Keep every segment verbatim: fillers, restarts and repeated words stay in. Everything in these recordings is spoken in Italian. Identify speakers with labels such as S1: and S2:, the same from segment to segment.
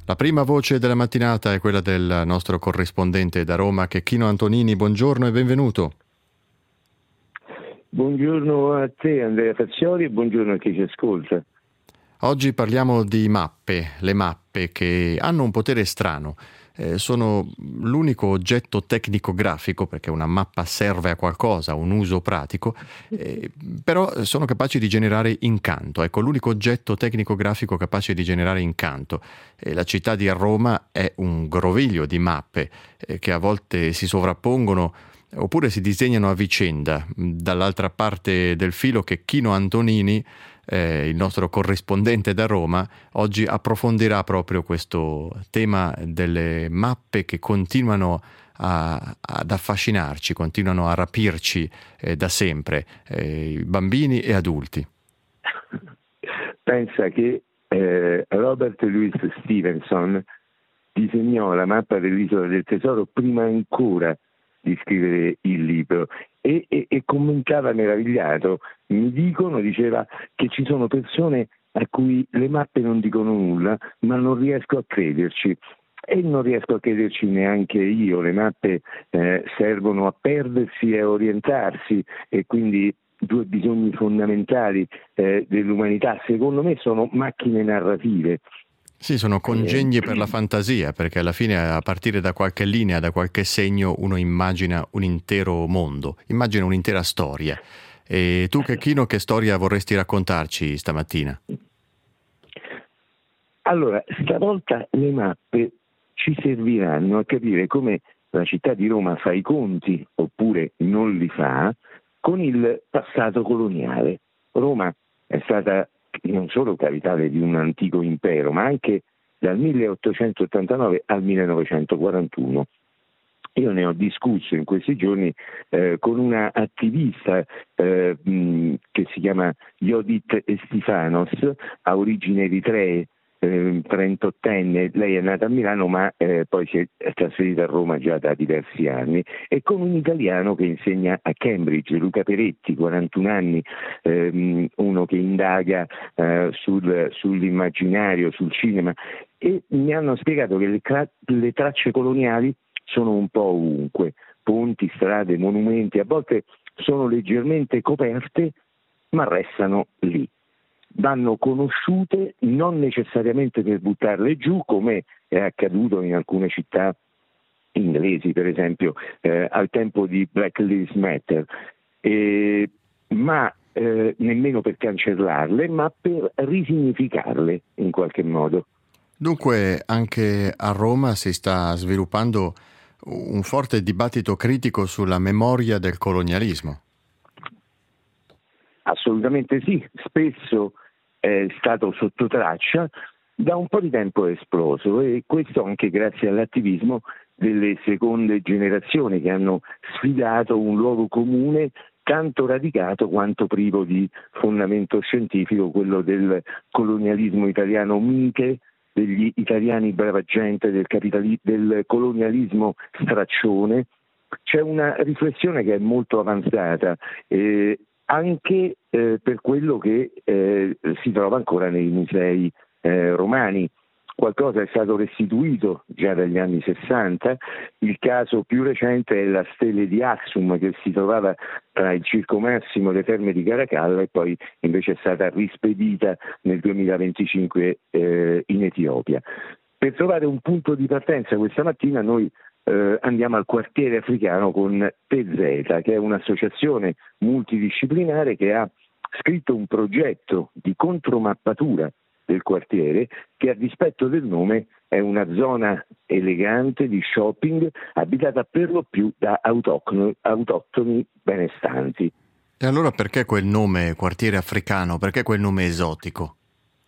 S1: La prima voce della mattinata è quella del nostro corrispondente da Roma, Checchino Antonini. Buongiorno e benvenuto.
S2: Buongiorno a te Andrea Fazioli e buongiorno a chi ci ascolta.
S1: Oggi parliamo di mappe, le mappe che hanno un potere strano. Eh, sono l'unico oggetto tecnico-grafico, perché una mappa serve a qualcosa, a un uso pratico, eh, però sono capaci di generare incanto. Ecco, l'unico oggetto tecnico-grafico capace di generare incanto. Eh, la città di Roma è un groviglio di mappe eh, che a volte si sovrappongono oppure si disegnano a vicenda. Dall'altra parte del filo Checchino Antonini, eh, il nostro corrispondente da Roma, oggi approfondirà proprio questo tema delle mappe che continuano a, ad affascinarci, continuano a rapirci eh, da sempre, eh, bambini e adulti.
S2: Pensa che eh, Robert Louis Stevenson disegnò la mappa dell'Isola del Tesoro prima ancora di scrivere il libro e, e, e commentava meravigliato. Mi dicono, diceva, che ci sono persone a cui le mappe non dicono nulla, ma non riesco a crederci. E non riesco a crederci neanche io. Le mappe eh, servono a perdersi e a orientarsi, e quindi due bisogni fondamentali eh, dell'umanità, secondo me, sono macchine narrative.
S1: Sì, sono congegni per la fantasia, perché alla fine, a partire da qualche linea, da qualche segno, uno immagina un intero mondo, immagina un'intera storia. E tu, Checchino, che storia vorresti raccontarci stamattina?
S2: Allora, stavolta le mappe ci serviranno a capire come la città di Roma fa i conti, oppure non li fa, con il passato coloniale. Roma è stata non solo capitale di un antico impero, ma anche dal milleottocentottantanove al millenovecentoquarantuno. Io ne ho discusso in questi giorni eh, con una attivista eh, mh, che si chiama Judith Estifanos, ha origini eritree, eh, trentottenne, lei è nata a Milano ma eh, poi si è trasferita a Roma già da diversi anni, e con un italiano che insegna a Cambridge, Luca Peretti, quarantuno anni, ehm, uno che indaga eh, sul, sull'immaginario, sul cinema, e mi hanno spiegato che le, tra- le tracce coloniali sono un po' ovunque, ponti, strade, monumenti, a volte sono leggermente coperte ma restano lì. Vanno conosciute non necessariamente per buttarle giù, come è accaduto in alcune città inglesi, per esempio eh, al tempo di Black Lives Matter, eh, ma eh, nemmeno per cancellarle, ma per risignificarle in qualche modo.
S1: Dunque, anche a Roma si sta sviluppando un forte dibattito critico sulla memoria del colonialismo.
S2: Assolutamente sì, spesso è stato sotto traccia, da un po' di tempo è esploso, e questo anche grazie all'attivismo delle seconde generazioni che hanno sfidato un luogo comune tanto radicato quanto privo di fondamento scientifico, quello del colonialismo italiano mite, degli italiani brava gente, del, capitali- del colonialismo straccione. C'è una riflessione che è molto avanzata, eh, anche eh, per quello che eh, si trova ancora nei musei eh, romani. Qualcosa è stato restituito già dagli anni sessanta, il caso più recente è la stele di Axum, che si trovava tra il Circo Massimo e le Terme di Caracalla e poi invece è stata rispedita nel duemilaventicinque eh, in Etiopia. Per trovare un punto di partenza questa mattina noi eh, andiamo al quartiere africano con T Z, che è un'associazione multidisciplinare che ha scritto un progetto di contromappatura del quartiere che, a dispetto del nome, è una zona elegante di shopping abitata per lo più da autoctoni, autoctoni benestanti.
S1: E allora perché quel nome quartiere africano? Perché quel nome esotico?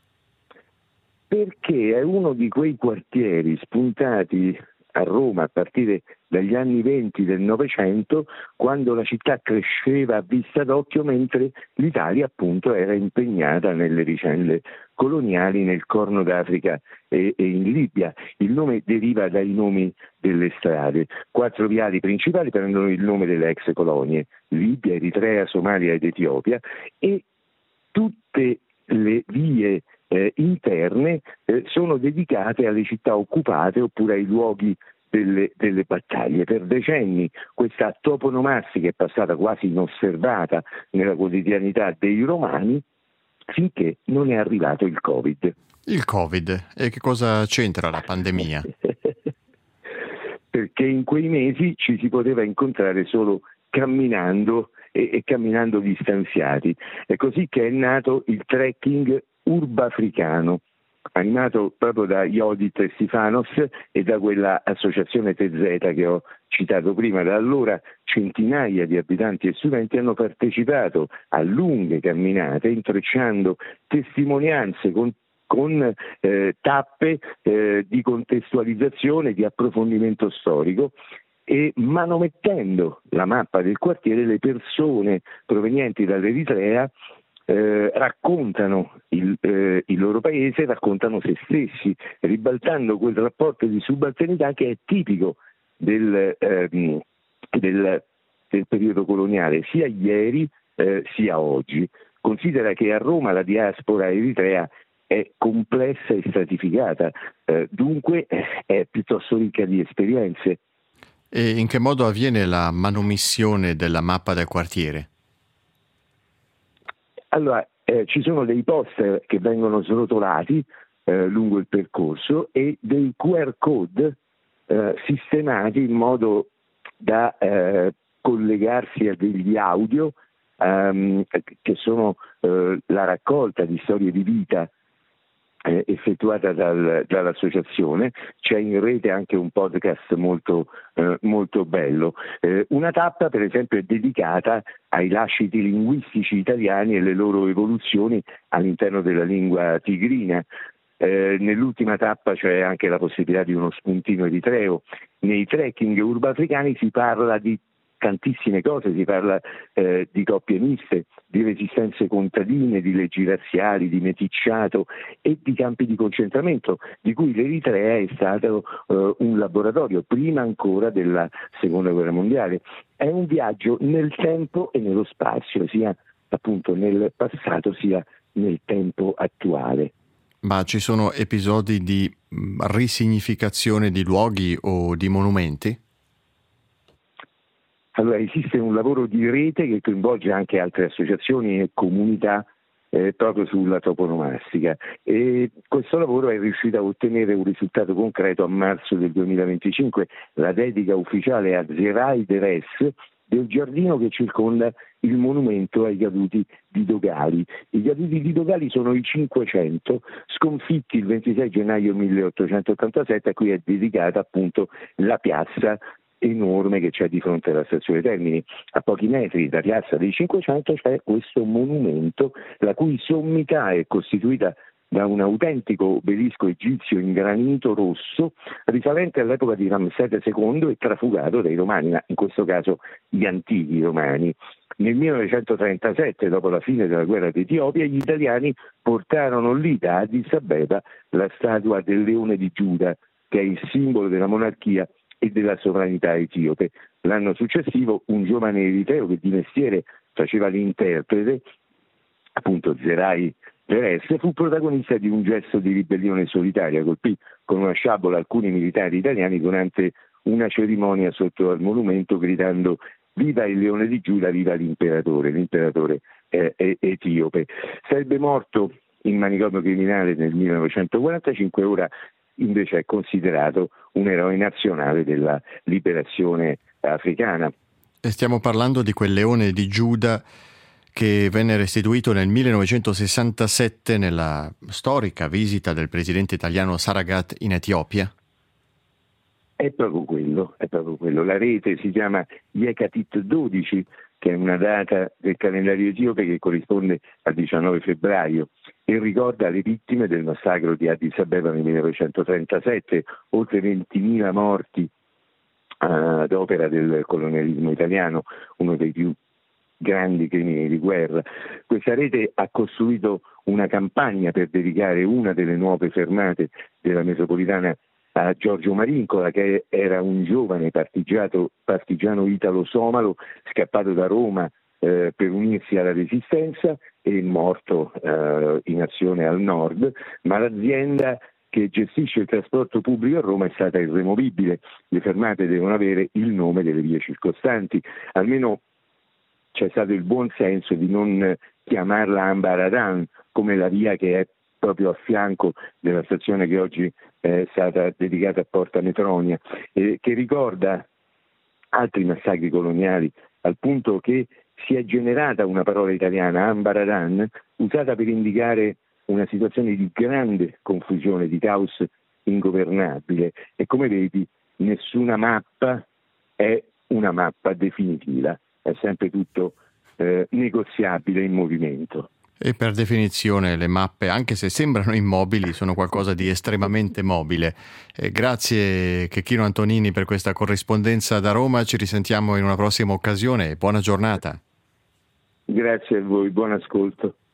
S2: Perché è uno di quei quartieri spuntati a Roma a partire dagli anni venti del Novecento, quando la città cresceva a vista d'occhio mentre l'Italia appunto era impegnata nelle vicende coloniali nel Corno d'Africa e, e in Libia. Il nome deriva dai nomi delle strade. Quattro viali principali prendono il nome delle ex colonie: Libia, Eritrea, Somalia ed Etiopia, e tutte le vie eh, interne eh, sono dedicate alle città occupate oppure ai luoghi delle, delle battaglie. Per decenni questa toponomastica è passata quasi inosservata nella quotidianità dei romani, finché non è arrivato il Covid.
S1: Il Covid, e che cosa c'entra la pandemia?
S2: Perché in quei mesi ci si poteva incontrare solo camminando e, e camminando distanziati. È così che è nato il trekking urbafricano, animato proprio da Iodit e Stefanos e da quella associazione T Z che ho citato prima. Da allora centinaia di abitanti e studenti hanno partecipato a lunghe camminate, intrecciando testimonianze con con eh, tappe eh, di contestualizzazione, di approfondimento storico, e manomettendo la mappa del quartiere le persone provenienti dall'Eritrea eh, raccontano il, eh, il loro paese, raccontano se stessi, ribaltando quel rapporto di subalternità che è tipico del, ehm, del, del periodo coloniale, sia ieri eh, sia oggi. Considera che a Roma la diaspora eritrea è complessa e stratificata, eh, dunque è piuttosto ricca di esperienze.
S1: E in che modo avviene la manomissione della mappa del quartiere?
S2: Allora, eh, ci sono dei poster che vengono srotolati eh, lungo il percorso e dei Q R code eh, sistemati in modo da eh, collegarsi a degli audio ehm, che sono eh, la raccolta di storie di vita eh, effettuata dal, dall'associazione. C'è in rete anche un podcast molto, eh, molto bello. Eh, una tappa per esempio è dedicata ai lasciti linguistici italiani e le loro evoluzioni all'interno della lingua tigrina. Eh, nell'ultima tappa c'è anche la possibilità di uno spuntino eritreo. Nei trekking urbafricani si parla di tantissime cose, si parla eh, di coppie miste, di resistenze contadine, di leggi razziali, di meticciato e di campi di concentramento, di cui l'Eritrea è stato eh, un laboratorio prima ancora della seconda guerra mondiale. È un viaggio nel tempo e nello spazio, sia appunto nel passato sia nel tempo attuale.
S1: Ma ci sono episodi di risignificazione di luoghi o di monumenti?
S2: Allora, esiste un lavoro di rete che coinvolge anche altre associazioni e comunità eh, proprio sulla toponomastica, e questo lavoro è riuscito a ottenere un risultato concreto a marzo del duemilaventicinque, la dedica ufficiale a Zerai Deres del giardino che circonda il monumento ai caduti di Dogali. I caduti di Dogali sono i cinquecento sconfitti il ventisei gennaio milleottocentottantasette, a cui è dedicata appunto la piazza enorme che c'è di fronte alla stazione Termini. A pochi metri da piazza dei Cinquecento c'è questo monumento, la cui sommità è costituita da un autentico obelisco egizio in granito rosso risalente all'epoca di Ramsete secondo e trafugato dai romani, ma in questo caso gli antichi romani. Nel millenovecentotrentasette, dopo la fine della guerra d'Etiopia, gli italiani portarono lì da Addis Abeba la statua del leone di Giuda, che è il simbolo della monarchia e della sovranità etiope. L'anno successivo un giovane eritreo che di mestiere faceva l'interprete, appunto Zerai Deres, fu protagonista di un gesto di ribellione solitaria, colpì con una sciabola alcuni militari italiani durante una cerimonia sotto al monumento gridando "Viva il leone di Giuda, viva l'imperatore", l'imperatore eh, etiope. Sarebbe morto in manicomio criminale nel millenovecentoquarantacinque, ora invece è considerato un eroe nazionale della liberazione africana.
S1: E stiamo parlando di quel leone di Giuda che venne restituito nel millenovecentosessantasette nella storica visita del presidente italiano Saragat in Etiopia?
S2: È proprio quello, è proprio quello. La rete si chiama Yekatit dodici, che è una data del calendario etiope che corrisponde al diciannove febbraio e ricorda le vittime del massacro di Addis Abeba nel millenovecentotrentasette, oltre ventimila morti ad uh, opera del colonialismo italiano, uno dei più grandi crimini di guerra. Questa rete ha costruito una campagna per dedicare una delle nuove fermate della metropolitana a Giorgio Marincola, che era un giovane partigiano italo-somalo scappato da Roma eh, per unirsi alla resistenza, è morto eh, in azione al nord, ma l'azienda che gestisce il trasporto pubblico a Roma è stata irremovibile. Le fermate devono avere il nome delle vie circostanti, almeno c'è stato il buon senso di non chiamarla Ambaradan, come la via che è proprio a fianco della stazione che oggi è stata dedicata a Porta Metronia, eh, che ricorda altri massacri coloniali, al punto che si è generata una parola italiana, Ambaradan, usata per indicare una situazione di grande confusione, di caos ingovernabile. E come vedi, nessuna mappa è una mappa definitiva, è sempre tutto eh, negoziabile in movimento.
S1: E per definizione le mappe, anche se sembrano immobili, sono qualcosa di estremamente mobile. Eh, grazie Checchino Antonini per questa corrispondenza da Roma, ci risentiamo in una prossima occasione e buona giornata.
S2: Grazie a voi, buon ascolto.